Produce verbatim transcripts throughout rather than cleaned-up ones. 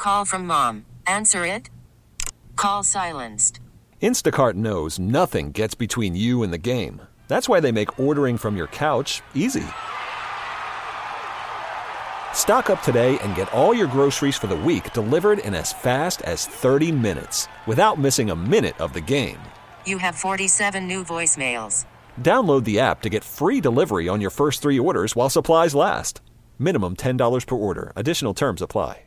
Call from mom. Answer it. Call silenced. Instacart knows nothing gets between you and the game. That's why they make ordering from your couch easy. Stock up today and get all your groceries for the week delivered in as fast as thirty minutes without missing a minute of the game. You have forty-seven new voicemails. Download the app to get free delivery on your first three orders while supplies last. Minimum ten dollars per order. Additional terms apply.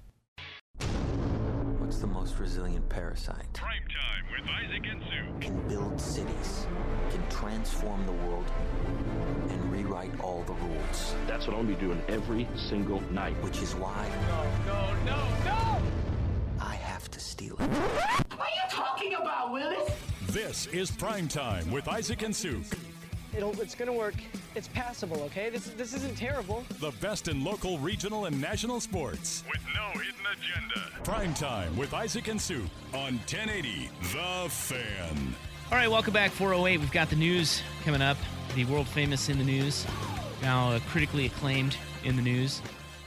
What's the most resilient parasite? Prime Time with Isaac and Sue. Can build cities, can transform the world, and rewrite all the rules. That's what I'm going to be doing every single night. Which is why... No, no, no, no! I have to steal it. What are you talking about, Willis? This is Prime Time with Isaac and Sue. It'll, it's going to work. It's passable, okay? This this isn't terrible. The best in local, regional, and national sports. With no hidden agenda. Prime Time with Isaac and Sue on ten eighty The Fan. All right, welcome back, four oh eight. We've got the news coming up. The world famous in the news. Now uh, critically acclaimed in the news.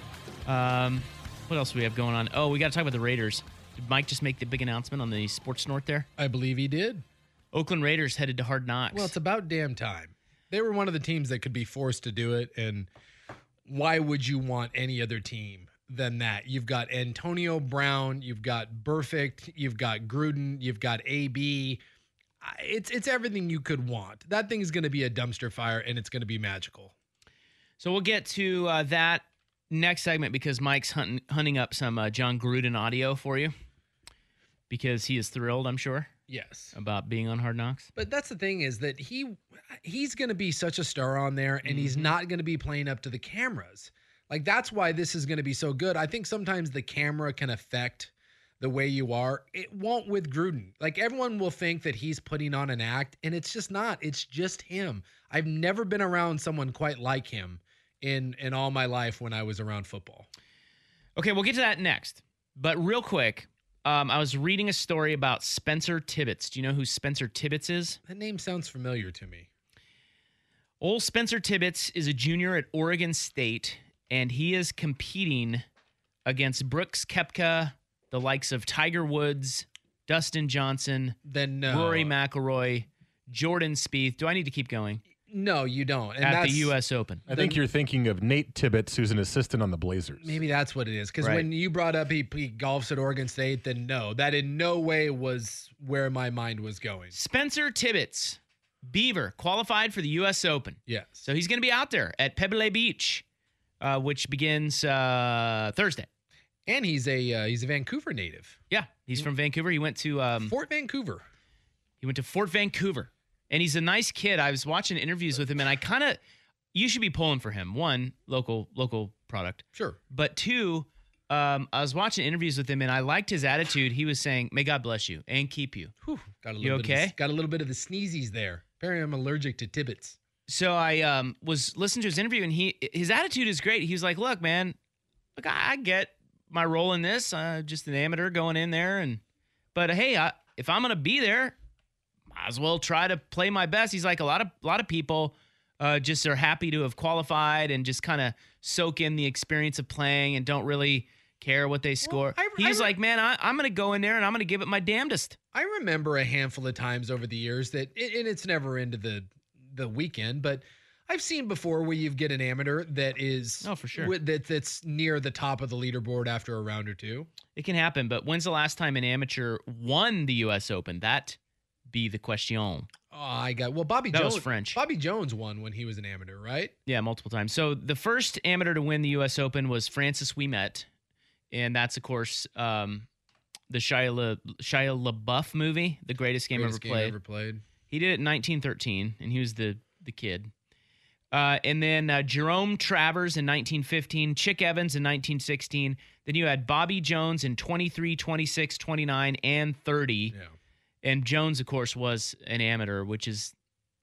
Um, what else do we have going on? Oh, we got to talk about the Raiders. Did Mike just make the big announcement on the Sports Snort there? I believe he did. Oakland Raiders headed to Hard Knocks. Well, it's about damn time. They were one of the teams that could be forced to do it, and why would you want any other team than that? You've got Antonio Brown, you've got Burfict, you've got Gruden, you've got A B. It's it's everything you could want. That thing is going to be a dumpster fire, and it's going to be magical. So we'll get to uh, that next segment because Mike's hunting, hunting up some uh, John Gruden audio for you because he is thrilled, I'm sure. Yes. About being on Hard Knocks. But that's the thing is that he he's going to be such a star on there, and mm-hmm. he's not going to be playing up to the cameras. Like, that's why this is going to be so good. I think sometimes the camera can affect the way you are. It won't with Gruden. Like, everyone will think that he's putting on an act, and it's just not. It's just him. I've never been around someone quite like him in, in all my life when I was around football. Okay, we'll get to that next. But real quick, Um, I was reading a story about Spencer Tibbetts. Do you know who Spencer Tibbetts is? That name sounds familiar to me. Old Spencer Tibbetts is a junior at Oregon State, and he is competing against Brooks Koepka, the likes of Tiger Woods, Dustin Johnson, then no. Rory McIlroy, Jordan Spieth. Do I need to keep going? No, you don't. And at the U S Open. I think you're thinking of Nate Tibbetts, who's an assistant on the Blazers. Maybe that's what it is. Because Right. when you brought up he, he golfs at Oregon State, then no, that in no way was where my mind was going. Spencer Tibbetts, Beaver, qualified for the U S Open. Yes. So he's going to be out there at Pebble Beach, uh, which begins uh, Thursday. And he's a uh, he's a Vancouver native. Yeah, he's from Vancouver. He went to um, Fort Vancouver. He went to Fort Vancouver. And he's a nice kid. I was watching interviews with him, and I kind of, you should be pulling for him. One, local local product. Sure. But two, um, I was watching interviews with him, and I liked his attitude. He was saying, may God bless you and keep you. Whew, got a little You bit okay? Of the, got a little bit of the sneezies there. Apparently I'm allergic to Tibbetts. So I um, was listening to his interview, and he his attitude is great. He was like, look, man, look, I, I get my role in this. Uh, just an amateur going in there. and But, hey, I, if I'm going to be there, might as well try to play my best. He's like, a lot of a lot of people uh, just are happy to have qualified and just kind of soak in the experience of playing and don't really care what they score. Well, I, He's I, like, man, I, I'm going to go in there and I'm going to give it my damnedest. I remember a handful of times over the years that, and it's never into the the weekend, but I've seen before where you get an amateur that is oh for sure that that's near the top of the leaderboard after a round or two. It can happen, but when's the last time an amateur won the U S Open? That be the question. Oh, I got well. Bobby that Jones. was French. Bobby Jones won when he was an amateur, right? Yeah, multiple times. So the first amateur to win the U S Open was Francis Ouimet, and that's of course um, the Shia, La, Shia LaBeouf movie, The Greatest Game, Greatest ever, game played. ever played. He did it in nineteen thirteen, and he was the the kid. Uh, and then uh, Jerome Travers in nineteen fifteen, Chick Evans in nineteen sixteen. Then you had Bobby Jones in twenty-three, twenty-six, twenty-nine, and thirty. Yeah. And Jones, of course, was an amateur, which is,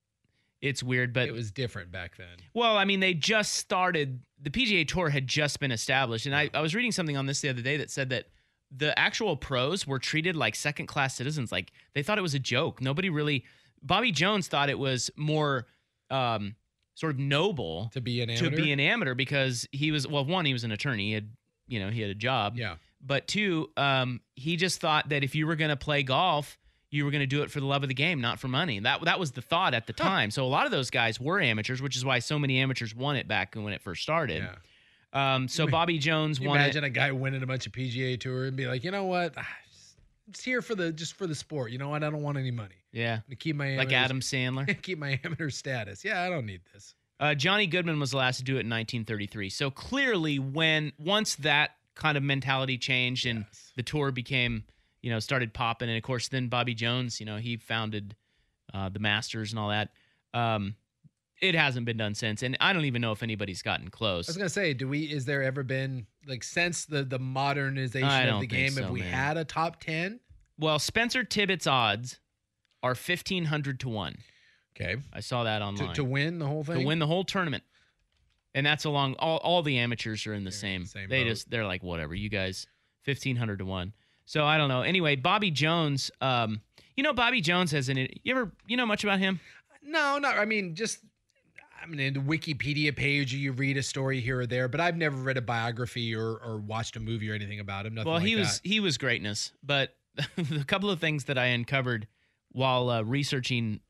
it's weird, but it was different back then. Well, I mean, they just started, the P G A Tour had just been established. And I, I was reading something on this the other day that said that the actual pros were treated like second-class citizens. Like, they thought it was a joke. Nobody really, Bobby Jones thought it was more um, sort of noble to be an to amateur. be an amateur because he was, well, one, he was an attorney. He had, you know, he had a job. Yeah. But two, um, he just thought that if you were going to play golf, you were going to do it for the love of the game, not for money. That that was the thought at the time. So a lot of those guys were amateurs, which is why so many amateurs won it back when it first started. Yeah. Um, so Bobby Jones you won imagine it. a guy winning a bunch of P G A Tour and be like, you know what? It's here for the just for the sport. You know what? I don't want any money. Yeah. To keep my like Adam Sandler. keep my amateur status. Yeah, I don't need this. Uh, Johnny Goodman was the last to do it in nineteen thirty-three. So clearly, when once that kind of mentality changed and Yes. the tour became, you know, started popping, and of course, then Bobby Jones, you know, he founded uh, the Masters and all that. Um, it hasn't been done since, and I don't even know if anybody's gotten close. I was gonna say, do we? Is there ever been like since the the modernization I of don't the think game? so, have we man. had a top ten? Well, Spencer Tibbetts' odds are fifteen hundred to one. Okay, I saw that to, online. to win the whole thing. To win the whole tournament. And that's along all, all the amateurs are in the They're same. in the same they boat. just they're like, whatever, you guys, fifteen hundred to one. So I don't know. Anyway, Bobby Jones, um, you know, Bobby Jones has an you ever you know much about him? No, not. I mean, just I mean, in the Wikipedia page, you read a story here or there, but I've never read a biography or or watched a movie or anything about him. Nothing Well, like he was that. he was greatness, but a couple of things that I uncovered while uh, researching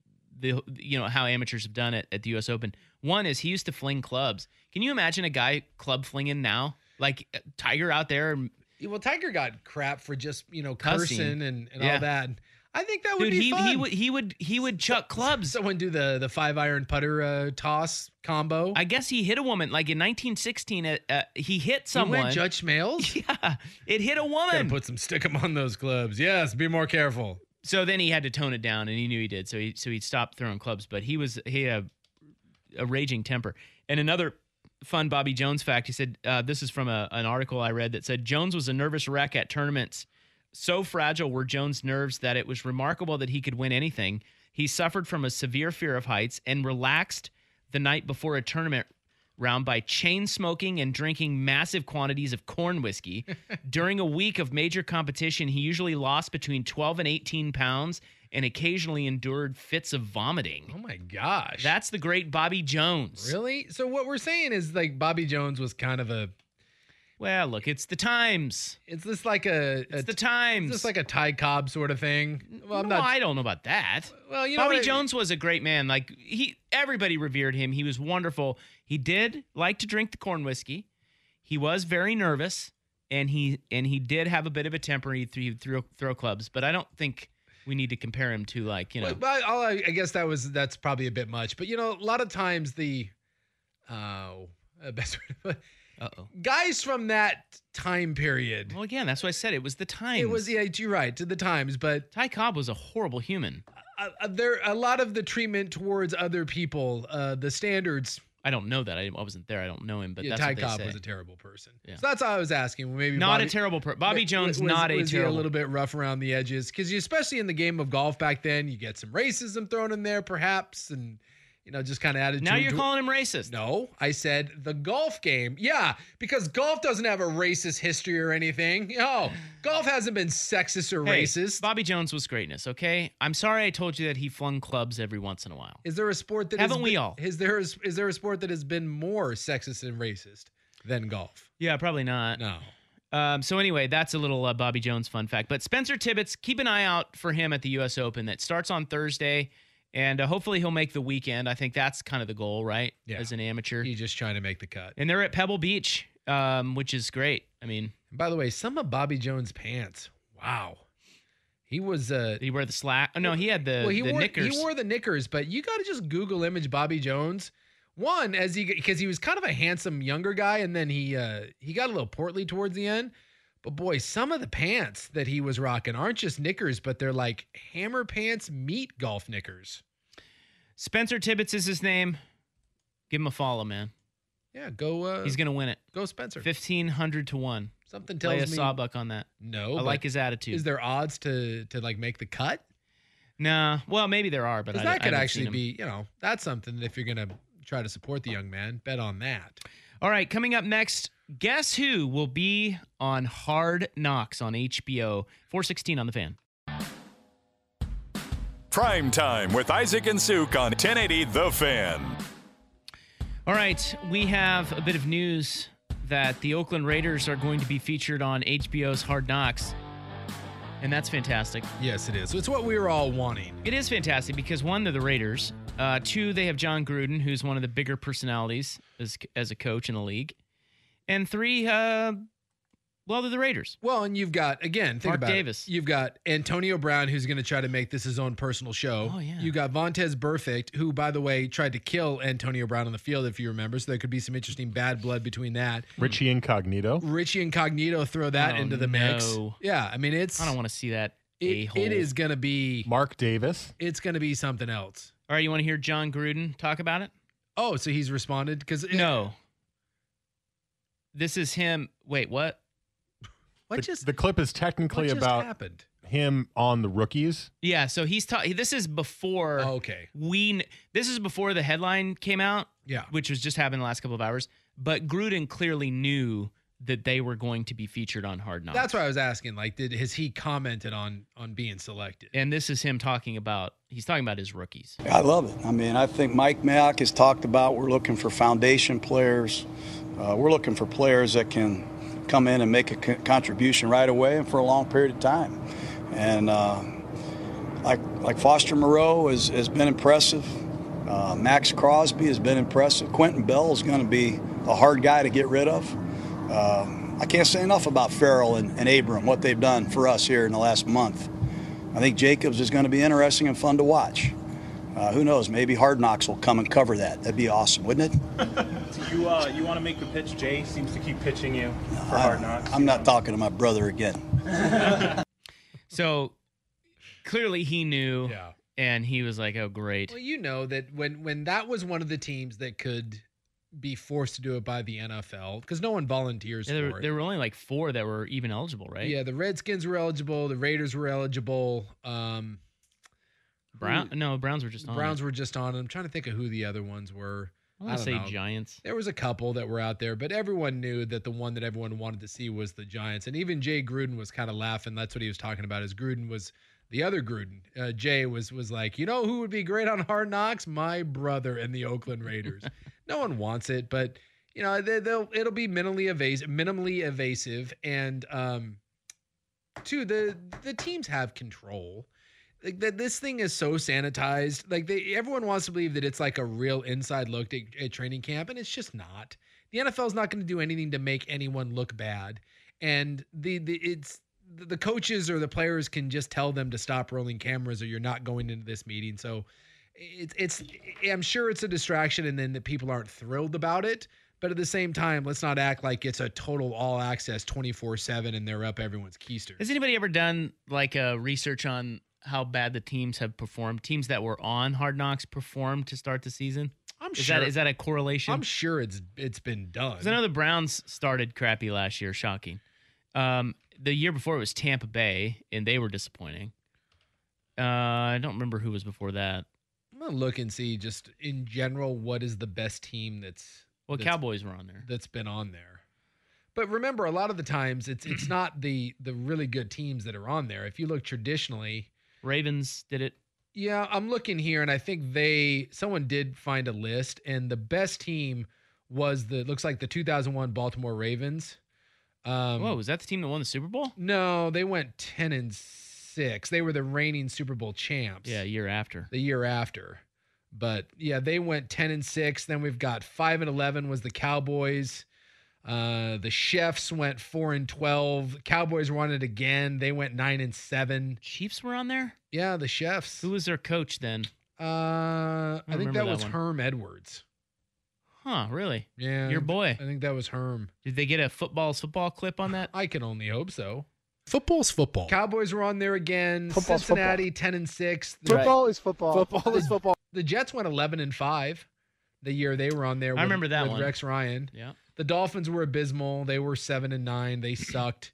the you know how amateurs have done it at the U S Open. One is he used to fling clubs. Can you imagine a guy club flinging now? Like uh, Tiger out there. Yeah, well, Tiger got crap for just you know Cussing. cursing and, and Yeah. all that. I think that would Dude, be he fun. he would he would he would chuck clubs. Someone do the the five iron putter uh, toss combo. I guess he hit a woman like in nineteen sixteen. Uh, uh, he hit He someone. went Judge Smales. Yeah, it hit a Gotta woman. put some stick 'em on those clubs. Yes, be more careful. So then he had to tone it down, and he knew he did. So he so he stopped throwing clubs. But he was he had a, a raging temper. And another fun Bobby Jones fact: he said uh, this is from a, an article I read that said Jones was a nervous wreck at tournaments. So fragile were Jones' nerves that it was remarkable that he could win anything. He suffered from a severe fear of heights and relaxed the night before a tournament round by chain smoking and drinking massive quantities of corn whiskey. During a week of major competition, he usually lost between twelve and eighteen pounds and occasionally endured fits of vomiting. Oh my gosh. That's the great Bobby Jones. Really? So what we're saying is like Bobby Jones was kind of a Well, look, it's the times. it's just like a, a It's the times. just like a Ty Cobb sort of thing. Well, I'm no, not I don't know about that. well, you know Bobby what I- Jones was a great man. Like he, everybody revered him. He was wonderful. He did like to drink the corn whiskey. He was very nervous, and he and he did have a bit of a temper. He threw, he threw throw clubs, but I don't think we need to compare him to like you know. Well, but all I, I guess that was that's probably a bit much. But you know, a lot of times the oh uh, best way to put Uh oh. guys from that time period. Well, again, that's why I said it was the times. It was yeah, you're right to the times, but Ty Cobb was a horrible human. uh, uh, there a lot of the treatment towards other people, uh, the standards. I don't know that. I, I wasn't there. I don't know him, but Yeah, that's Ty what they Cobb say. was a terrible person. Yeah. So that's all I was asking. Maybe Not Bobby, a terrible person. Bobby was- Jones, was, not a was he terrible. a little bit rough around the edges? Because especially in the game of golf back then, you get some racism thrown in there, perhaps, and you know, just kind of attitude. Now you're to- calling him racist. No, I said the golf game. Yeah, because golf doesn't have a racist history or anything. No, golf hasn't been sexist or Hey, racist. Bobby Jones was greatness, okay? I'm sorry I told you that he flung clubs every once in a while. Is there a sport that Haven't has we been, all? Is there is, is there a sport that has been more sexist and racist than golf? Yeah, probably not. No. Um, so anyway, that's a little uh, Bobby Jones fun fact. But Spencer Tibbetts, keep an eye out for him at the U S Open. That starts on Thursday, and uh, hopefully he'll make the weekend. I think that's kind of the goal, right? Yeah. As an amateur. He's just trying to make the cut. And they're at Pebble Beach, um, which is great. I mean, And by the way, some of Bobby Jones' pants. Wow. He was uh did he wear the slack? Oh, no, he had the, well, he the wore knickers. he wore the knickers, but you got to just Google image Bobby Jones. One, as he because he was kind of a handsome younger guy, and then he uh he got a little portly towards the end. But boy, some of the pants that he was rocking aren't just knickers, but they're like hammer pants meet golf knickers. Spencer Tibbetts is his name. Give him a follow, man. Yeah, go uh He's going to win it. go Spencer. fifteen hundred to one. Something Lay a tells me sawbuck on that. no. I but like his attitude. Is there odds to to like make the cut? Nah, well, maybe there are, but I, Because that I could haven't actually seen 'em. be, you know, that's something that if you're gonna try to support the young man, bet on that. All right, coming up next, guess who will be on Hard Knocks on H B O? four sixteen on the Fan. Prime Time with Isaac and Suk on ten eighty The Fan. All right, we have a bit of news that the Oakland Raiders are going to be featured on H B O's Hard Knocks. And that's fantastic. Yes, it is. It's what we were all wanting. It is fantastic because, one, they're the Raiders. Uh, two, they have John Gruden, who's one of the bigger personalities as, as a coach in the league. And three, uh, well, they're the Raiders. Well, and you've got, again, think Mark about Davis. it. You've got Antonio Brown, who's going to try to make this his own personal show. Oh, yeah. You got Vontaze Burfict, who, by the way, tried to kill Antonio Brown on the field, if you remember. So there could be some interesting bad blood between that. Richie Incognito. Richie Incognito, throw that Oh, into the mix. no. Yeah, I mean, it's... I don't want to see that it, a-hole. it is going to be... Mark Davis. It's going to be something else. All right, you want to hear John Gruden talk about it? Oh, so he's responded? Because No. This is him. Wait, what? What the, just the clip is technically what just about happened? him on the rookies. Yeah, so he's talking. This is before Oh, okay. we. kn- This is before the headline came out, Yeah. which was just happened the last couple of hours. But Gruden clearly knew that they were going to be featured on Hard Knocks. That's what I was asking. Like, did has he commented on on being selected? And this is him talking about. He's talking about his rookies. I love it. I mean, I think Mike Mayock has talked about we're looking for foundation players. Uh, we're looking for players that can come in and make a co- contribution right away and for a long period of time. And uh, like like Foster Moreau has, has been impressive. Uh, Max Crosby has been impressive. Quentin Bell is going to be a hard guy to get rid of. Uh, I can't say enough about Farrell and, and Abram, what they've done for us here in the last month. I think Jacobs is going to be interesting and fun to watch. Uh, who knows? Maybe Hard Knocks will come and cover that. That'd be awesome, wouldn't it? So you uh, you want to make the pitch? Jay seems to keep pitching you for I, Hard Knocks. I'm not talking to my brother again. So clearly he knew, Yeah. and he was like, "Oh, great." Well, you know that when when that was one of the teams that could be forced to do it by the N F L because no one volunteers Yeah, there, for were, it. there were only like four that were even eligible, right? Yeah, the Redskins were eligible, the Raiders were eligible. Um, Brown. No, Browns were just the on. Browns it. were just on. it. I'm trying to think of who the other ones were. I want I to don't say know. Giants. There was a couple that were out there, but everyone knew that the one that everyone wanted to see was the Giants. And even Jay Gruden was kind of laughing. That's what he was talking about. Is Gruden was the other Gruden. Uh, Jay was was like, you know who would be great on Hard Knocks? My brother and the Oakland Raiders. No one wants it, but you know they, they'll it'll be minimally evasive, minimally evasive, and um, two the the teams have control. Like that, this thing is so sanitized. Like they, everyone wants to believe that it's like a real inside look at, at training camp, and it's just not. The N F L is not going to do anything to make anyone look bad, and the the it's the coaches or the players can just tell them to stop rolling cameras, or you're not going into this meeting. So it's it's I'm sure it's a distraction, and then that people aren't thrilled about it. But at the same time, let's not act like it's a total all access twenty-four seven and they're up everyone's keister. Has anybody ever done like a research on how bad the teams have performed? Teams that were on Hard Knocks performed to start the season? I'm is sure. That, is that a correlation? I'm sure it's it's been done. Because I know the Browns started crappy last year. Shocking. Um, the year before it was Tampa Bay, and they were disappointing. Uh, I don't remember who was before that. I'm gonna look and see just in general what is the best team that's Well, that's, Cowboys were on there. that's been on there. But remember, a lot of the times it's it's not the the really good teams that are on there. If you look traditionally, Ravens did it. yeah, I'm looking here, and I think they someone did find a list, and the best team was the looks like the two thousand one Baltimore Ravens. Um, Whoa, was that the team that won the Super Bowl? No, they went ten and six. They were the reigning Super Bowl champs. Yeah, a year after. The year after. But yeah, they went ten and six. Then we've got five and eleven was the Cowboys. Uh, the Chefs went four and twelve. Cowboys won it again. They went nine and seven. Chiefs were on there? Yeah, the Chefs. Who was their coach then? Uh, I, think remember that, that was one. Herm Edwards. Huh, really? Yeah. Your boy. I think that was Herm. Did they get a football's football clip on that? I can only hope so. Football's football. Cowboys were on there again. Football's Cincinnati football. ten and six. Football is football. Football is football. The Jets went eleven and five the year they were on there. I with, remember that with one. Rex Ryan. Yeah. The Dolphins were abysmal. They were seven and nine. They sucked.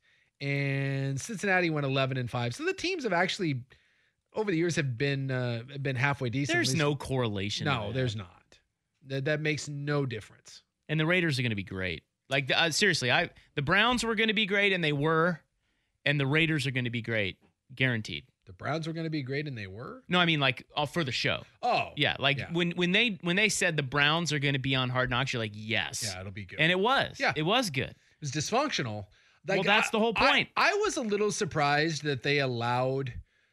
And Cincinnati went eleven and five. So the teams have actually, over the years, have been uh, been halfway decent. There's At least- no correlation. No, to that. there's not. That that makes no difference. And the Raiders are going to be great. Like uh, seriously, I the Browns were going to be great, and they were, and the Raiders are going to be great, guaranteed. The Browns were going to be great, and they were? No, I mean like all for the show. Oh. Yeah, like yeah. when when they when they said the Browns are going to be on Hard Knocks, you're like, yes. Yeah, it'll be good. And it was. Yeah. It was good. It was dysfunctional. Like, well, that's I, the whole point. I, I was a little surprised that they allowed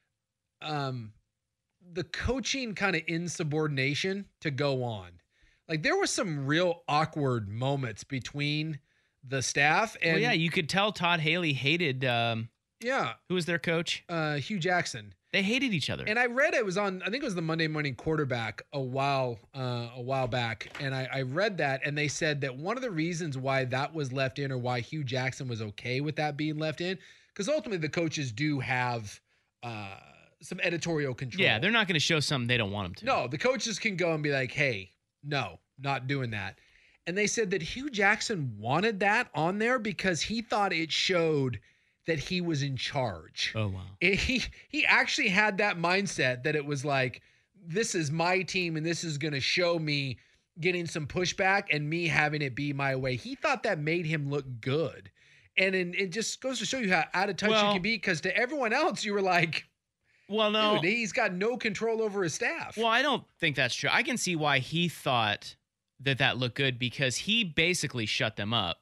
um, the coaching kind of insubordination to go on. Like, there were some real awkward moments between the staff. And well, yeah, you could tell Todd Haley hated um, yeah. Who was their coach? Uh, Hugh Jackson. They hated each other. And I read it was on, I think it was the Monday Morning Quarterback a while, uh, a while back. And I, I read that, and they said that one of the reasons why that was left in, or why Hugh Jackson was okay with that being left in, because ultimately the coaches do have uh, some editorial control. Yeah, they're not going to show something they don't want them to. No, the coaches can go and be like, hey, no, not doing that. And they said that Hugh Jackson wanted that on there because he thought it showed that he was in charge. Oh, wow. And he he actually had that mindset that it was like, this is my team and this is going to show me getting some pushback and me having it be my way. He thought that made him look good. And in, it just goes to show you how out of touch well, you can be, because to everyone else, you were like, well, no, dude, he's got no control over his staff. Well, I don't think that's true. I can see why he thought that that looked good, because he basically shut them up.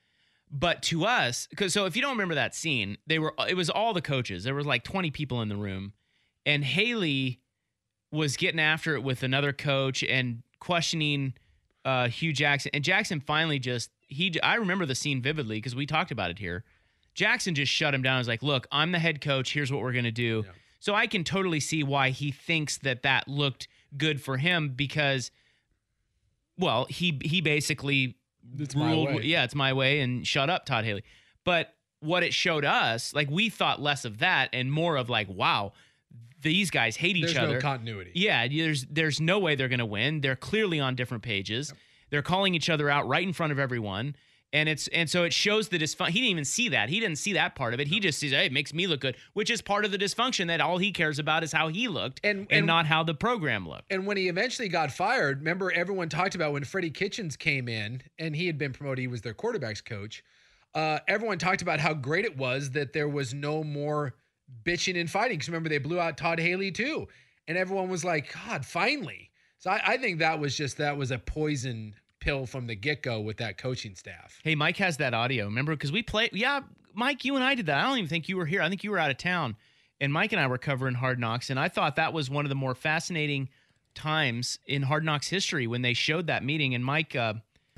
But to us, because so if you don't remember that scene, they were it was all the coaches. There was like twenty people in the room, and Haley was getting after it with another coach and questioning uh, Hugh Jackson. And Jackson finally just he I remember the scene vividly because we talked about it here. Jackson just shut him down. He was like, "Look, I'm the head coach. Here's what we're gonna do." Yeah. So I can totally see why he thinks that that looked good for him, because, well, he he basically. It's ruled, my way. Yeah, it's my way, and shut up, Todd Haley. But what it showed us, like, we thought less of that and more of like, wow, these guys hate each there's other. There's no continuity. Yeah, there's there's no way they're going to win. They're clearly on different pages. Yep. They're calling each other out right in front of everyone. And it's and so it shows the dysfunction. He didn't even see that. He didn't see that part of it. He just sees, hey, it makes me look good, which is part of the dysfunction, that all he cares about is how he looked and, and, and not how the program looked. And when he eventually got fired, remember everyone talked about when Freddie Kitchens came in and he had been promoted, he was their quarterback's coach. Uh, everyone talked about how great it was that there was no more bitching and fighting. Because remember, they blew out Todd Haley too. And everyone was like, God, finally. So I, I think that was just, that was a poison pill from the get-go with that coaching staff. Hey, Mike has that audio. Remember, because we played, yeah, Mike, you and I did that. I don't even think you were here. I think you were out of town. And Mike and I were covering Hard Knocks, and I thought that was one of the more fascinating times in Hard Knocks history when they showed that meeting. And Mike, uh,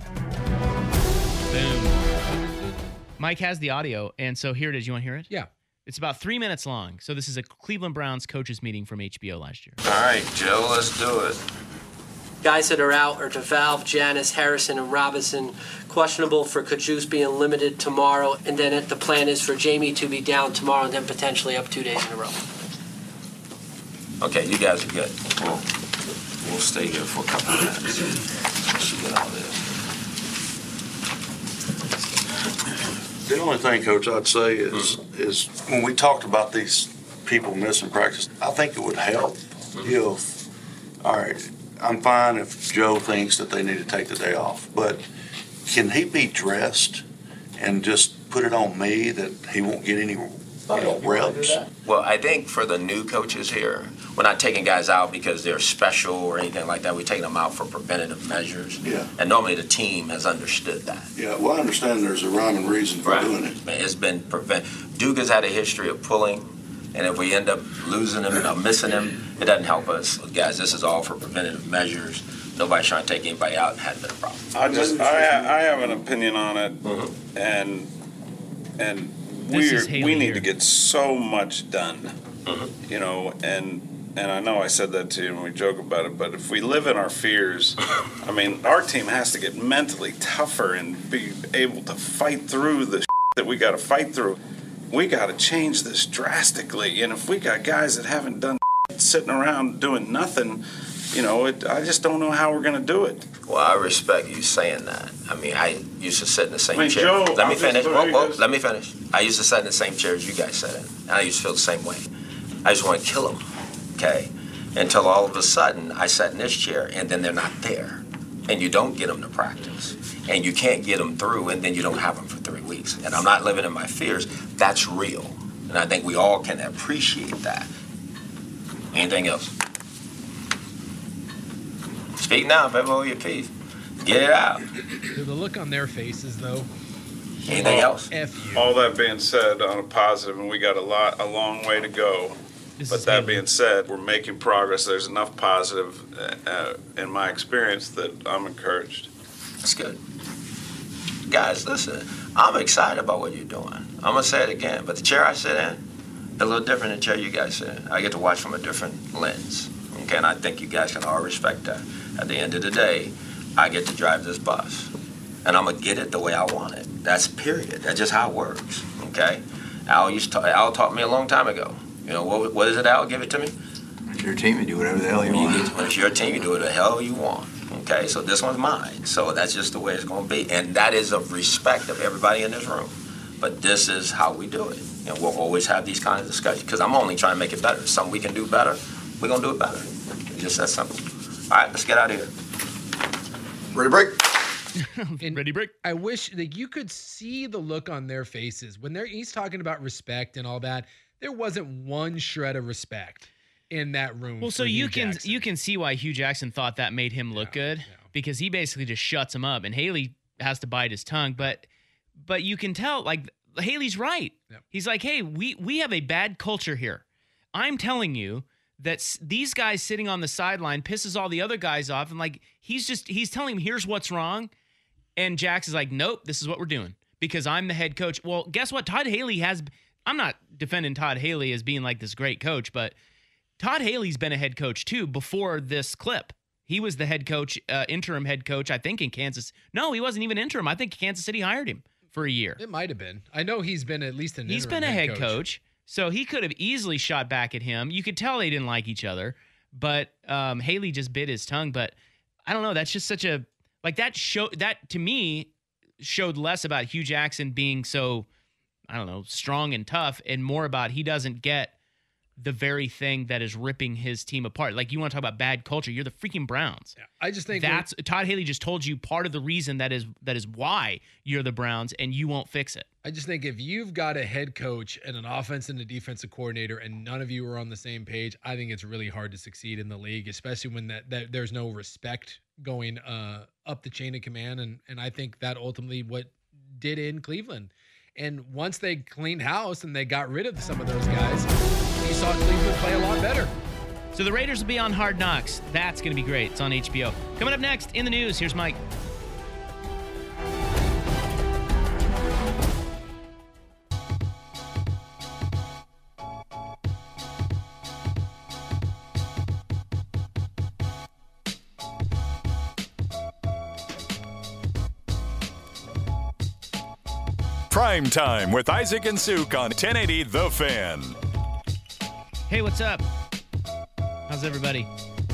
boom. Mike has the audio, and so here it is. You want to hear it? Yeah. It's about three minutes long. So this is a Cleveland Browns coaches meeting from H B O last year. All right, Joe, let's do it. Guys that are out are DeValve, Janice, Harrison, and Robinson. Questionable for Kajus being limited tomorrow. And then it, the plan is for Jamie to be down tomorrow and then potentially up two days in a row. Okay, you guys are good. We'll, we'll stay here for a couple of minutes. She get all this. The only thing, Coach, I'd say is, mm-hmm. is when we talked about these people missing practice, I think it would help mm-hmm. if, all right, I'm fine if Joe thinks that they need to take the day off, but can he be dressed and just put it on me that he won't get any, you know, reps? Well, I think for the new coaches here, we're not taking guys out because they're special or anything like that. We're taking them out for preventative measures. Yeah. And normally the team has understood that. Yeah, well, I understand there's a rhyme and reason for right. doing it. It's been prevent. Duke has had a history of pulling. And if we end up losing him or missing him, it doesn't help us. Guys, this is all for preventative measures. Nobody's trying to take anybody out. It hadn't been a problem. I just, I, I have an opinion on it, mm-hmm. and and we we need here. to get so much done, mm-hmm. you know. And and I know I said that to you and we joke about it, but if we live in our fears, I mean, our team has to get mentally tougher and be able to fight through the shit that we got to fight through. We got to change this drastically, and if we got guys that haven't done sitting around doing nothing, you know, it, I just don't know how we're going to do it. Well, I respect you saying that. I mean, I used to sit in the same I mean, chair. Joe, let me I'll finish. just, Whoa, whoa, let me finish. I used to sit in the same chair as you guys sat in, and I used to feel the same way. I just want to kill them, okay? Until all of a sudden, I sat in this chair, and then they're not there, and you don't get them to practice. And you can't get them through, and then you don't have them for three weeks. And I'm not living in my fears. That's real. And I think we all can appreciate that. Anything else? Speak now, if ever hold your peace. Get it out. The look on their faces, though. Anything else? F you. All that being said, on a positive, and we got a lot, a long way to go. This But is that good. being said, we're making progress. There's enough positive, uh, uh, in my experience, that I'm encouraged. That's good. Guys, listen, I'm excited about what you're doing. I'm going to say it again, but the chair I sit in, a little different than the chair you guys sit in. I get to watch from a different lens. Okay, and I think you guys can all respect that. At the end of the day, I get to drive this bus. And I'm going to get it the way I want it. That's period. That's just how it works. Okay? Al used to, Al taught me a long time ago. You know, what, what is it, Al? Give it to me. It's your team, you do whatever the hell you When want. you get, when it's your team, you do whatever the hell you want. Okay, so this one's mine. So that's just the way it's going to be. And that is of respect of everybody in this room. But this is how we do it. You know, we'll always have these kinds of discussions because I'm only trying to make it better. Something we can do better, we're going to do it better. It's just that simple. All right, let's get out of here. Ready to break? And Ready, break. I wish that you could see the look on their faces when they're he's talking about respect and all that. There wasn't one shred of respect in that room. Well, so for you Hugh can Jackson. you can see why Hugh Jackson thought that made him look good because he basically just shuts him up, and Haley has to bite his tongue. But but you can tell, like Haley's right. Yep. He's like, hey, we we have a bad culture here. I'm telling you that s- these guys sitting on the sideline pisses all the other guys off, and like he's just he's telling him here's what's wrong, and Jax is like, nope, this is what we're doing because I'm the head coach. Well, guess what? Todd Haley has. I'm not defending Todd Haley as being like this great coach, but Todd Haley's been a head coach too before this clip. He was the head coach, uh, interim head coach, I think in Kansas. No, he wasn't even interim. I think Kansas City hired him for a year. It might have been. I know he's been at least an. He's interim been a head coach. coach. So he could have easily shot back at him. You could tell they didn't like each other, but um, Haley just bit his tongue. But I don't know. That's just such a like that show that to me showed less about Hugh Jackson being so, I don't know, strong and tough, and more about he doesn't get the very thing that is ripping his team apart. Like, you want to talk about bad culture, you're the freaking Browns. Yeah, I just think that's Todd Haley just told you part of the reason that is that is why you're the Browns, and you won't fix it. I just think if you've got a head coach and an offense and a defensive coordinator and none of you are on the same page, I think it's really hard to succeed in the league, especially when that, that there's no respect going uh, up the chain of command. And and I think that ultimately what did in Cleveland. And once they cleaned house and they got rid of some of those guys, you saw Cleveland play a lot better. So the Raiders will be on Hard Knocks. That's going to be great. It's on H B O. Coming up next in the news, here's Mike. Prime Time with Isaac and Suk on ten eighty The Fan. Hey, what's up? How's everybody?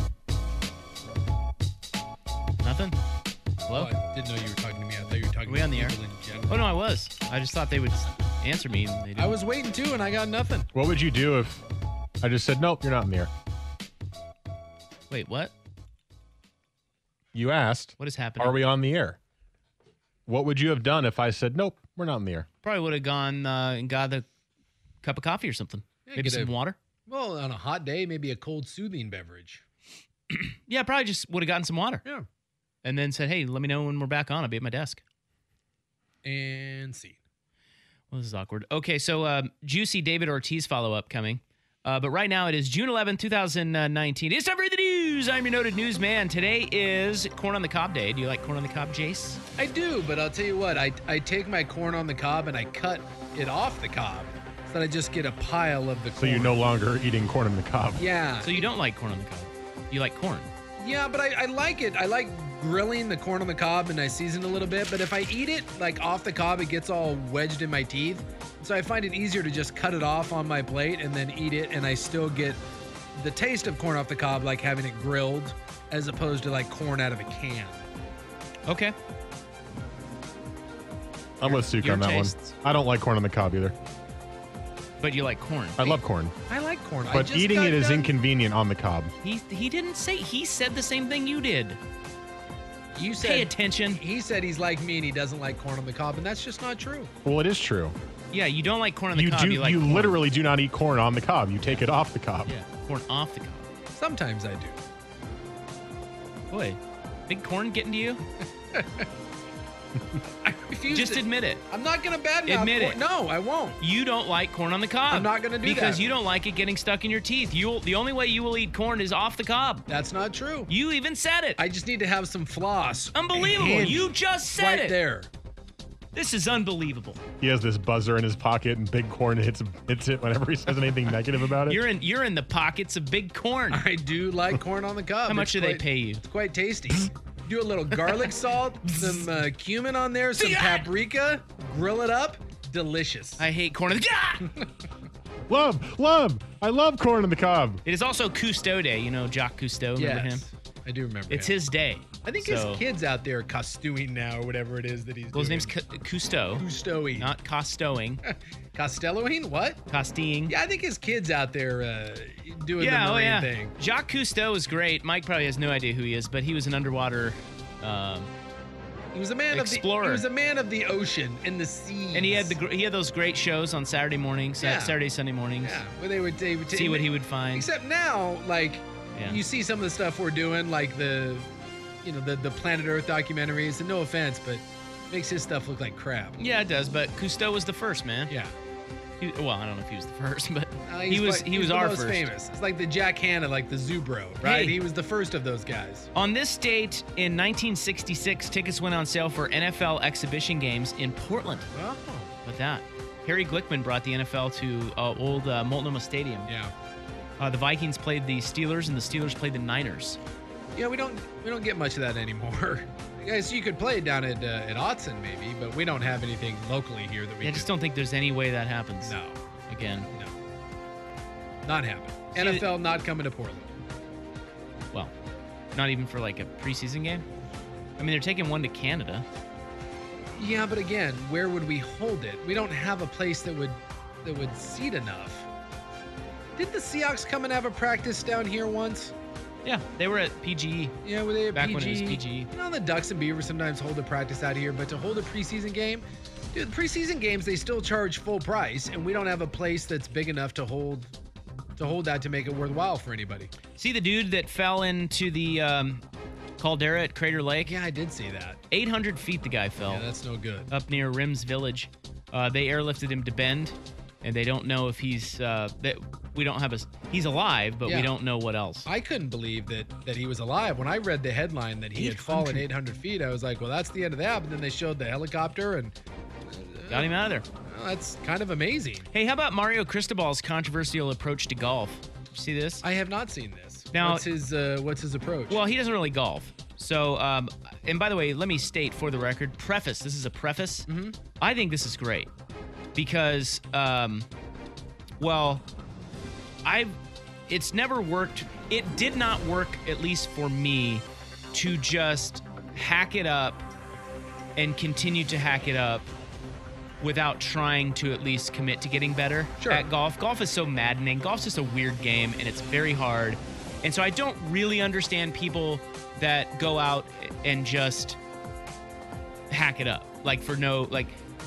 Nothing? Hello? Oh, I didn't know you were talking to me. I thought you were talking Are we to on the air? people in general. Oh, no, I was. I just thought they would answer me. And they didn't. I was waiting too, and I got nothing. What would you do if I just said, nope, you're not in the air? Wait, what? You asked, What is happening? are we on the air? What would you have done if I said, nope, we're not in the air? Probably would have gone uh, and got a cup of coffee or something. Yeah, Maybe get some a- water. Well, on a hot day, maybe a cold soothing beverage. Yeah, probably just would have gotten some water. Yeah. And then said, hey, let me know when we're back on. I'll be at my desk. And see. Well, this is awkward. Okay, so um, juicy David Ortiz follow-up coming. Uh, but right now it is June eleventh, twenty nineteen. It's time for the news. I'm your noted newsman. Today is Corn on the Cob Day. Do you like corn on the cob, Jace? I do, but I'll tell you what. I, I take my corn on the cob and I cut it off the cob so that I just get a pile of the corn. So you're no longer eating corn on the cob. Yeah. So you don't like corn on the cob. You like corn. Yeah, but I, I like it. I like grilling the corn on the cob and I season a little bit. But if I eat it like off the cob, it gets all wedged in my teeth. So I find it easier to just cut it off on my plate and then eat it. And I still get the taste of corn off the cob, like having it grilled, as opposed to like corn out of a can. Okay. I'm with Suk your on that tastes. one. I don't like corn on the cob either. But you like corn. I love corn. I like corn. I But just eating got it is done- inconvenient on the cob. He he didn't say. He said the same thing you did. You said Pay attention. He said he's like me and he doesn't like corn on the cob, and that's just not true. Well, it is true. Yeah, you don't like corn on the You cob. do. you like you corn. literally do not eat corn on the cob. You take it off the cob. Yeah. corn off the cob. Sometimes I do. Boy, big corn getting to you? I refuse Just to- admit it. I'm not going to badmouth Admit corn. it. No, I won't. You don't like corn on the cob. I'm not gonna do because that. you don't like it getting stuck in your teeth. You'll the only way you will eat corn is off the cob. That's not true. You even said it. I just need to have some floss. Unbelievable. handy You just said right it. there. This is unbelievable. He has this buzzer in his pocket, and Big Corn hits hits it whenever he says anything negative about it. You're in you're in the pockets of big corn. I do like corn on the cob. How much It's do they quite- pay you? It's quite tasty. Do a little garlic salt, some uh, cumin on there, some paprika, grill it up. Delicious. I hate corn on the Love, love. I love corn on the cob. It is also Cousteau Day. You know Jacques Cousteau, remember Yes, him? I do remember It's him. his day. I think So- his kid's out there costewing now or whatever it is that he's Well, his doing. name's Cu- Cousteau. Cousteauing. Not Costelloing. Costelloing? What? Costeing. Yeah, I think his kid's out there uh, doing Yeah, the oh marine yeah. thing. Jacques Cousteau is great. Mike probably has no idea who he is, but he was an underwater um, He was a man explorer. of the he was a man of the ocean and the sea. and he had the gr- he had those great shows on Saturday mornings, Yeah. Saturday Sunday mornings. Yeah, where they would, they would See what he would find. Except now, like, Yeah. you see some of the stuff we're doing, like the, you know, the the Planet Earth documentaries. And no offense, but makes his stuff look like crap. Yeah, it does. But Cousteau was the first man. Yeah. He, well, I don't know if he was the first, but Uh, he he's was like- he he's was the our most first. famous. It's like the Jack Hanna, like the Zoo Bro, right? Hey. He was the first of those guys. On this date in nineteen sixty-six, tickets went on sale for N F L exhibition games in Portland. Oh. With that, Harry Glickman brought the N F L to uh, old uh, Multnomah Stadium. Yeah. Uh, the Vikings played the Steelers, and the Steelers played the Niners. Yeah, we don't we don't get much of that anymore. I guess you could play it down at uh, at Autzen maybe, but we don't have anything locally here that we. I could, just don't think there's any way that happens. No. Again. No. Not happening. See, N F L not coming to Portland. Well, not even for like a preseason game. I mean, they're taking one to Canada. Yeah, but again, where would we hold it? We don't have a place that would that would seat enough. Did the Seahawks come and have a practice down here once? Yeah, they were at P G E. Yeah, were they at Back P G? when it was P G E. You know, the Ducks and Beavers sometimes hold a practice out here, but to hold a preseason game, dude, preseason games they still charge full price, and we don't have a place that's big enough to hold to hold that to make it worthwhile for anybody. See the dude that fell into the um, caldera at Crater Lake? Yeah, I did see that. eight hundred feet the guy fell. Yeah, that's no good. Up near Rims Village. Uh, they airlifted him to Bend, and they don't know if he's uh, that we don't have a he's alive, but Yeah. we don't know what else. I couldn't believe that that he was alive. When I read the headline that he had fallen eight hundred feet, I was like, well, that's the end of that. But then they showed the helicopter, and Got him out of there. well, that's kind of amazing. Hey, how about Mario Cristobal's controversial approach to golf? See this? I have not seen this. Now- what's his uh, what's his approach? Well, he doesn't really golf. So, um, and by the way, let me state for the record, preface, this is a preface. Mm-hmm. I think this is great because, um, well, I've, it's never worked. It did not work, at least for me, to just hack it up and continue to hack it up without trying to at least commit to getting better Sure. at golf. Golf is so maddening. Golf's just a weird game, and it's very hard. And so I don't really understand people that go out and just hack it up. Like for no, like,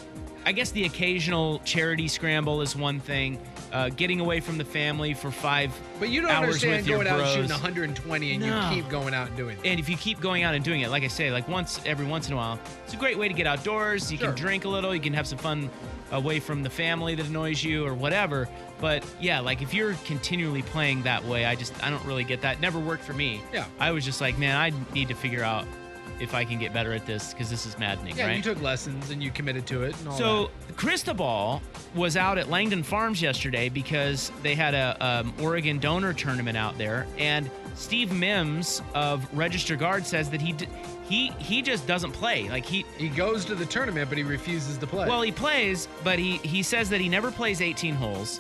I guess the occasional charity scramble is one thing. Uh, getting away from the family for five But you don't hours understand with your going out and bros. shooting one hundred twenty and No. you keep going out and doing it. And if you keep going out and doing it, like I say, like once every once in a while, it's a great way to get outdoors. You Sure. can drink a little, you can have some fun away from the family that annoys you or whatever. But yeah, like if you're continually playing that way, I just I don't really get that. Never worked for me. Yeah. I was just like, man, I need to figure out if I can get better at this because this is maddening, Yeah, right? you took lessons and you committed to it and all So Cristobal was out at Langdon Farms yesterday because they had a um, Oregon donor tournament out there, and Steve Mims of Register Guard says that he d- he he just doesn't play. Like he that. He goes to the tournament, but he refuses to play. well he plays, but he he says that he never plays eighteen holes.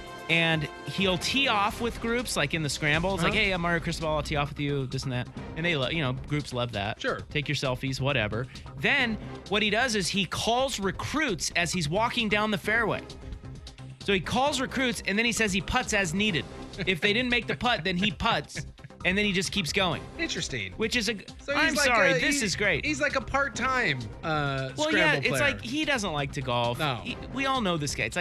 And he'll tee off with groups like in the scramble. It's like, Uh-huh. hey, I'm Mario Cristobal. I'll tee off with you, this and that. And they, lo- you know, groups love that. Sure. Take your selfies, whatever. Then what he does is he calls recruits as he's walking down the fairway. So he calls recruits and then he says he putts as needed. If they didn't make the putt, then he putts. And then he just keeps going. Interesting. Which is a. So I'm he's like sorry, a- this he's- is great. He's like a part-time uh, Well, scramble yeah, player. it's like he doesn't like to golf. No. He- we all know this guy. It's like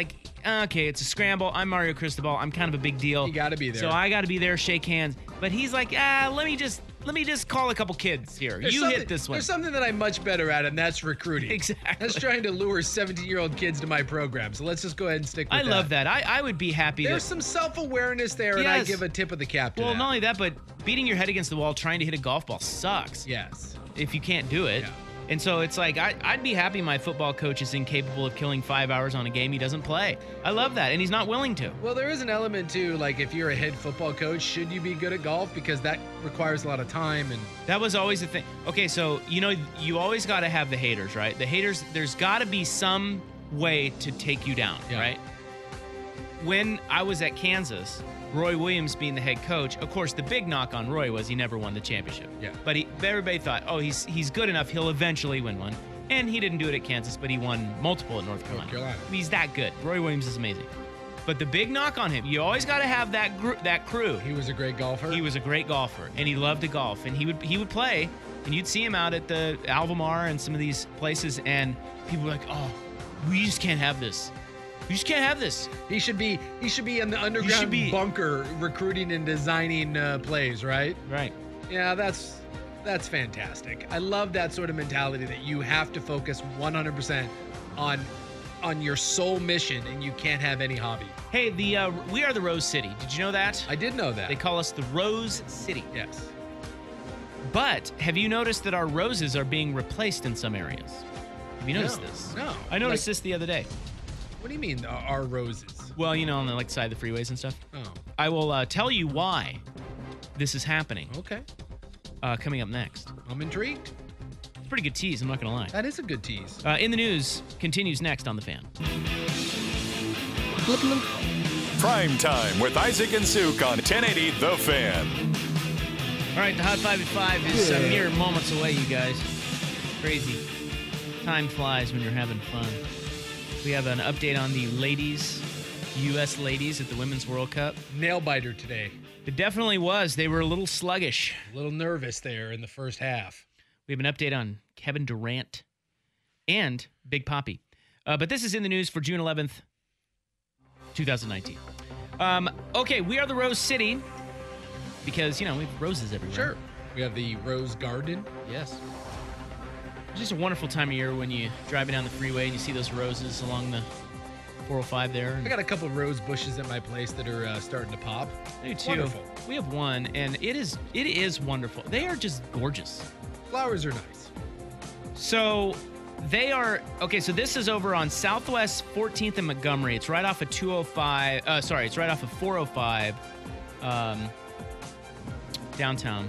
okay, it's a scramble. I'm Mario Cristobal. I'm kind of a big deal. You got to be there. So I got to be there, shake hands. But he's like, ah, let me just let me just call a couple kids here. There's you hit this one. There's something that I'm much better at, and that's recruiting. Exactly. That's trying to lure seventeen-year-old kids to my program. So let's just go ahead and stick with I that. love that. I, I would be happy. There's that, some self-awareness there, and I Yes. give a tip of the cap to Well, that. not only that, but beating your head against the wall trying to hit a golf ball sucks. Yes. If you can't do it. Yeah. And so it's like, I, I'd be happy my football coach is incapable of killing five hours on a game he doesn't play. I love that. And he's not willing to. Well, there is an element, too, like if you're a head football coach, should you be good at golf? Because that requires a lot of time. And That was always the thing. Okay, so, you know, you always got to have the haters, right? The haters, there's got to be some way to take you down, Yeah. right? When I was at Kansas, Roy Williams being the head coach, of course, the big knock on Roy was he never won the championship. Yeah. But he, everybody thought, oh, he's he's good enough, he'll eventually win one. And he didn't do it at Kansas, but he won multiple at North Carolina. Carolina. He's that good. Roy Williams is amazing. But the big knock on him, you always got to have that gr- that crew. he was a great golfer. He was a great golfer, and he loved to golf, and he would he would play, and you'd see him out at the Alvamar and some of these places, and people were like, "Oh, we just can't have this. We just can't have this." He should be he should be in the underground be- bunker recruiting and designing uh, plays, right? Right. Yeah, that's that's fantastic. I love that sort of mentality that you have to focus one hundred percent on on your sole mission and you can't have any hobby. Hey, the uh, we are the Rose City. Did you know that? I did know that. They call us the Rose City. Yes. But have you noticed that our roses are being replaced in some areas? Have you noticed No, this? no. I noticed Like- this the other day. What do you mean, uh, our roses? Well, you know, on the like side of the freeways and stuff. Oh, I will uh, tell you why this is happening. okay. Uh, coming up next. I'm intrigued. It's a pretty good tease. I'm not gonna lie. That is a good tease. Uh, in the news continues next on the Fan. Prime time with Isaac and Suk on ten eighty The Fan. All right, the Hot Five at Five is uh, mere moments away, you guys. Crazy. Time flies when you're having fun. We have an update on the ladies, U S ladies at the Women's World Cup. Nail biter today. It definitely was. They were a little sluggish. A little nervous there in the first half. We have an update on Kevin Durant and Big Papi. Uh, but this is in the news for June eleventh, twenty nineteen. Um, okay, we are the Rose City because, you know, we have roses everywhere. Sure. We have the Rose Garden. Yes. It's just a wonderful time of year when you're driving down the freeway and you see those roses along the four oh five there. I got a couple of rose bushes at my place that are uh, starting to pop. I do too. Wonderful. We have one, and it is it is wonderful. They are just gorgeous. Flowers are nice. So they are okay. So this is over on Southwest fourteenth and Montgomery. It's right off of two oh five. Uh, sorry, it's right off of four oh five, um, downtown.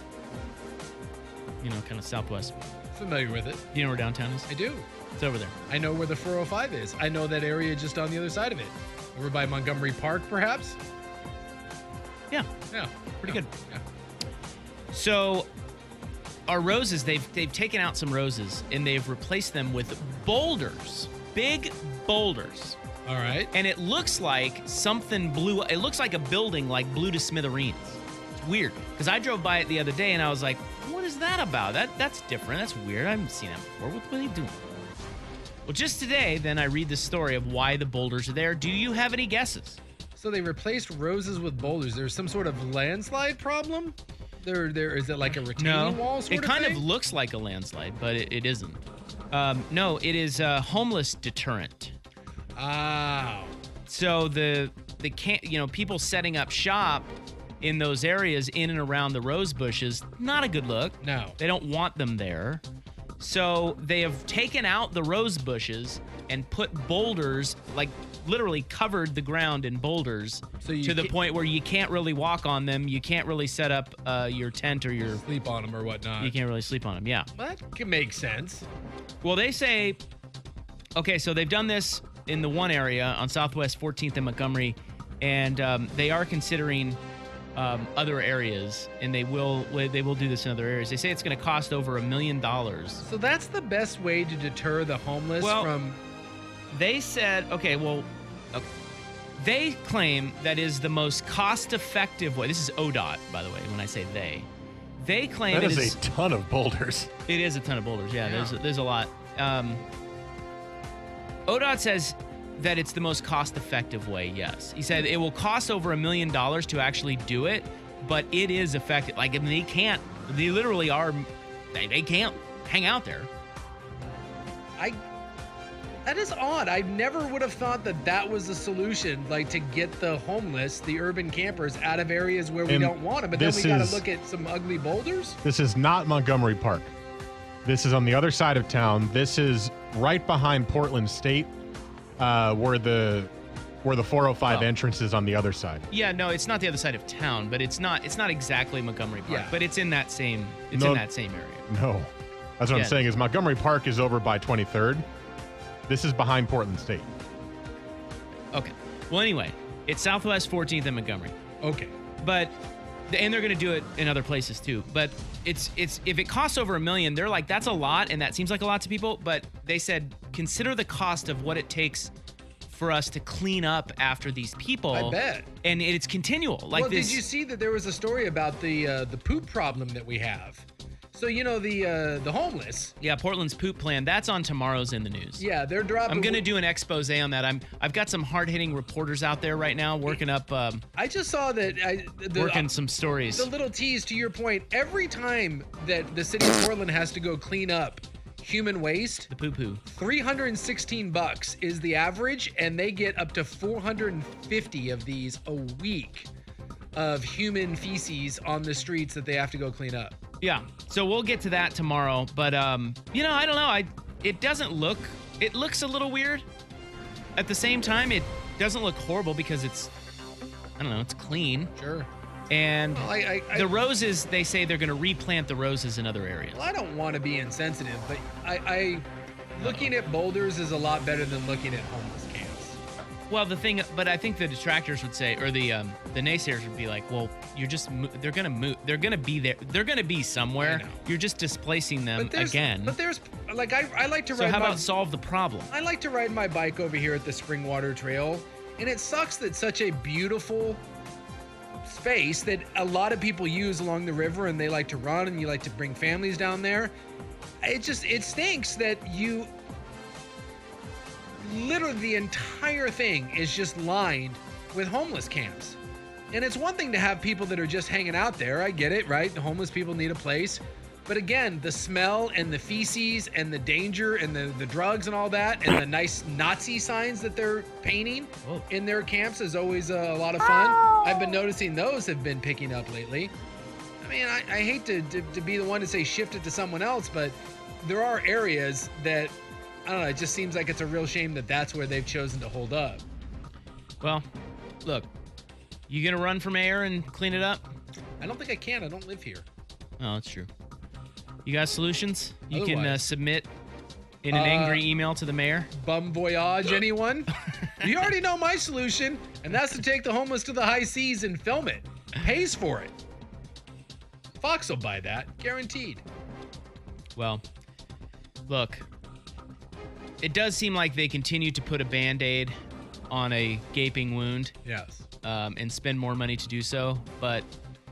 You know, kind of southwest. Familiar with it. You know where downtown is? I do. It's over there. I know where the four oh five is. I know that area just on the other side of it. Over by Montgomery Park, perhaps? Yeah, Yeah. pretty Yeah. good. Yeah. So our roses, they've they've taken out some roses and they've replaced them with boulders, big boulders. All right. And it looks like something blew. It looks like a building like blew to smithereens. It's weird because I drove by it the other day and I was like, "What is that about? That that's different. That's weird. I haven't seen that before. What, what are they doing?" Well, just today, then I read the story of why the boulders are there. Do you have any guesses? So they replaced roses with boulders. There's some sort of landslide problem? There, there is it like a retaining wall sort it of kind thing? of looks like a landslide, but it, it isn't. Um, no, it is a homeless deterrent. Ah. So the the can you know people setting up shop in those areas in and around the rose bushes, not a good look. No. They don't want them there. So they have taken out the rose bushes and put boulders, like literally covered the ground in boulders So you to the ca- point where you can't really walk on them. You can't really set up uh, your tent or your Sleep on them or whatnot. You can't really sleep on them. Yeah. That can make sense. Well, they say, okay, so they've done this in the one area on Southwest fourteenth and Montgomery, and um, they are considering um, other areas, and they will they will do this in other areas. They say it's going to cost over a million dollars. So that's the best way to deter the homeless Well, from. They said, okay, well, okay. They claim that is the most cost-effective way. This is O D O T, by the way, when I say they. They claim That it is is a ton of boulders. It is a ton of boulders. Yeah, Yeah. there's a, there's a lot. Um, O D O T says that it's the most cost-effective way, yes. He said it will cost over a million dollars to actually do it, but it is effective. Like, I mean, they can't, they literally are, they, they can't hang out there. I, that is odd. I never would have thought that that was the solution, like to get the homeless, the urban campers out of areas where we And don't want them. But then we got to is- look at some ugly boulders. This is not Montgomery Park. This is on the other side of town. This is right behind Portland State, uh, where the where the four oh five Oh. entrance is on the other side. Yeah, no, it's not the other side of town, but it's not it's not exactly Montgomery Park, Yeah. but it's in that same it's No. in that same area. No, that's what Yeah. I'm saying. Is Montgomery Park is over by twenty-third. This is behind Portland State. Okay. Well, anyway, it's Southwest fourteenth and Montgomery. Okay. But and they're going to do it in other places too. But it's it's if it costs over a million, they're like that's a lot, and that seems like a lot to people. But they said consider the cost of what it takes for us to clean up after these people. I bet. And it's continual. Like well, this. did you see that there was a story about the uh, the poop problem that we have? So you know the uh, the homeless. Yeah, Portland's poop plan. That's on tomorrow's in the news. Yeah, they're dropping. I'm gonna do an expose on that. I'm I've got some hard hitting reporters out there right now working up um, I just saw that. I, the, working some stories. The little tease to your point. Every time that the city of Portland has to go clean up human waste, the poo poo, three hundred sixteen bucks is the average, and they get up to four hundred fifty of these a week of human feces on the streets that they have to go clean up. Yeah, so we'll get to that tomorrow. But um, you know, I don't know. I it doesn't look. It looks a little weird. At the same time, it doesn't look horrible because it's. I don't know. It's clean. Sure. And Well, I- I- I- the roses, they say they're going to replant the roses in other areas. Well, I don't want to be insensitive, but I, I looking at boulders is a lot better than looking at homeless camps. Well, the thing, but I think the detractors would say, or the um, the naysayers would be like, well, you're just, mo- they're gonna move, they're gonna be there, they're gonna be somewhere. You're just displacing them But there's, again. But there's like I, I like to So ride how my, about solve the problem? I like to ride my bike over here at the Springwater Trail, and it sucks that such a beautiful space that a lot of people use along the river and they like to run and you like to bring families down there. It just it stinks that you literally the entire thing is just lined with homeless camps. And it's one thing to have people that are just hanging out there. I get it, right? The homeless people need a place. But again, the smell and the feces and the danger and the, the drugs and all that and the nice Nazi signs that they're painting Whoa. in their camps is always a lot of fun. I've been noticing those have been picking up lately. I mean, I, I hate to, to, to be the one to say shift it to someone else, but there are areas that, I don't know, it just seems like it's a real shame that that's where they've chosen to hold up. Well, look, you gonna run for mayor and clean it up? I don't think I can. I don't live here. Oh, that's true. You got solutions? You can uh, Otherwise- submit in an Uh, angry email to the mayor. Bum voyage, anyone? You already know my solution, and that's to take the homeless to the high seas and film it. Pays for it. Fox will buy that, guaranteed. Well, look, it does seem like they continue to put a Band-Aid on a gaping wound. Yes. Um, and spend more money to do so, but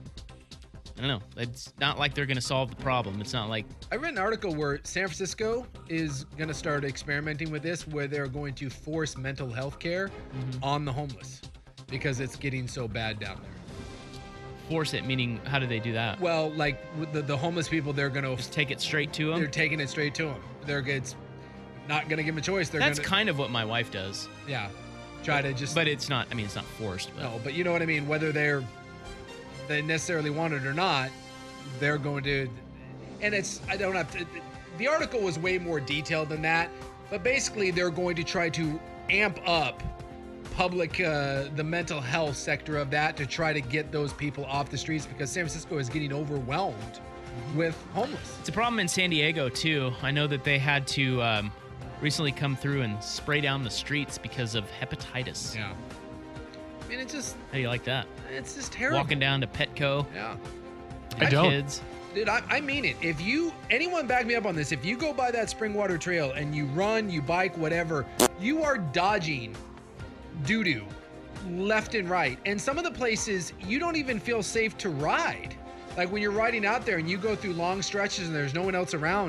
I don't know. It's not like they're going to solve the problem. It's not like I read an article where San Francisco is going to start experimenting with this, where they're going to force mental health care on the homeless because it's getting so bad down there. force it, meaning how do they do that? Well, like with the, the homeless people, they're going to just take it straight to them. They're taking it straight to them. They're it's not going to give them a choice. They're That's gonna, kind of what my wife does. Yeah. Try to just. But it's not. I mean, it's not forced. But. No, but you know what I mean. Whether they're they necessarily want it or not, they're going to. And it's I don't have to. The article was way more detailed than that, but basically they're going to try to amp up public uh, the mental health sector of that to try to get those people off the streets because San Francisco is getting overwhelmed with homeless. It's a problem in San Diego too. I know that they had to um, recently come through and spray down the streets because of hepatitis. Yeah. I mean, it's just. How do you like that? It's just terrible. Walking down to Petco. Yeah. I don't. Kids. Dude, I, I mean it. If you, anyone back me up on this, if you go by that Springwater Trail and you run, you bike, whatever, you are dodging doo-doo left and right. And some of the places you don't even feel safe to ride. Like when you're riding out there and you go through long stretches and there's no one else around,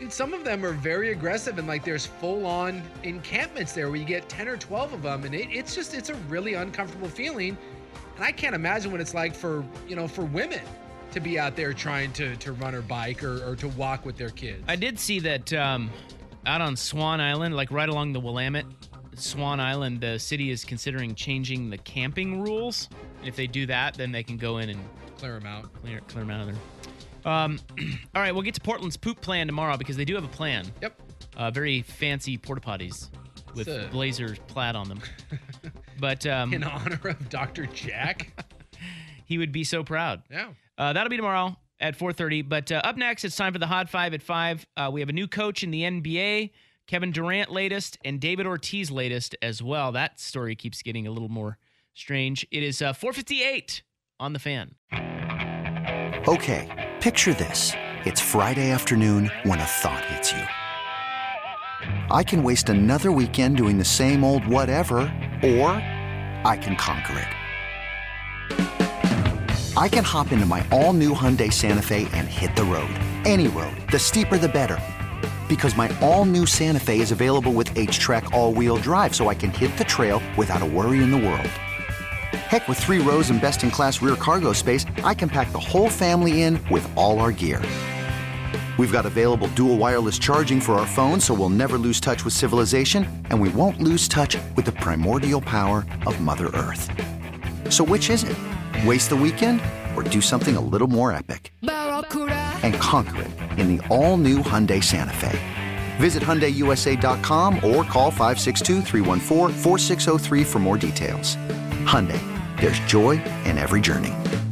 some of them are very aggressive, and like there's full-on encampments there where you get ten or twelve of them, and it, it's just it's a really uncomfortable feeling. And I can't imagine what it's like for you know for women to be out there trying to to run or bike or, or to walk with their kids. I did see that um, out on Swan Island, like right along the Willamette, Swan Island, the city is considering changing the camping rules. And if they do that, then they can go in and clear them out. Clear, clear them out of there. Um, all right, we'll get to Portland's poop plan tomorrow because they do have a plan. Yep. Uh, very fancy porta potties with a- Blazer plaid on them. But um, in honor of Doctor Jack, he would be so proud. Yeah. Uh, that'll be tomorrow at four thirty. But uh, up next, it's time for the Hot Five at five. Uh, we have a new coach in the N B A, Kevin Durant latest, and David Ortiz latest as well. That story keeps getting a little more strange. It is uh, four fifty-eight on the Fan. Okay, picture this. It's Friday afternoon when a thought hits you. I can waste another weekend doing the same old whatever, or I can conquer it. I can hop into my all-new Hyundai Santa Fe and hit the road. Any road. The steeper, the better. Because my all-new Santa Fe is available with H-Track all-wheel drive, so I can hit the trail without a worry in the world. Heck, with three rows and best-in-class rear cargo space, I can pack the whole family in with all our gear. We've got available dual wireless charging for our phones, so we'll never lose touch with civilization, and we won't lose touch with the primordial power of Mother Earth. So which is it? Waste the weekend or do something a little more epic? And conquer it in the all-new Hyundai Santa Fe. Visit Hyundai U S A dot com or call five six two, three one four, four six zero three for more details. Hyundai, there's joy in every journey.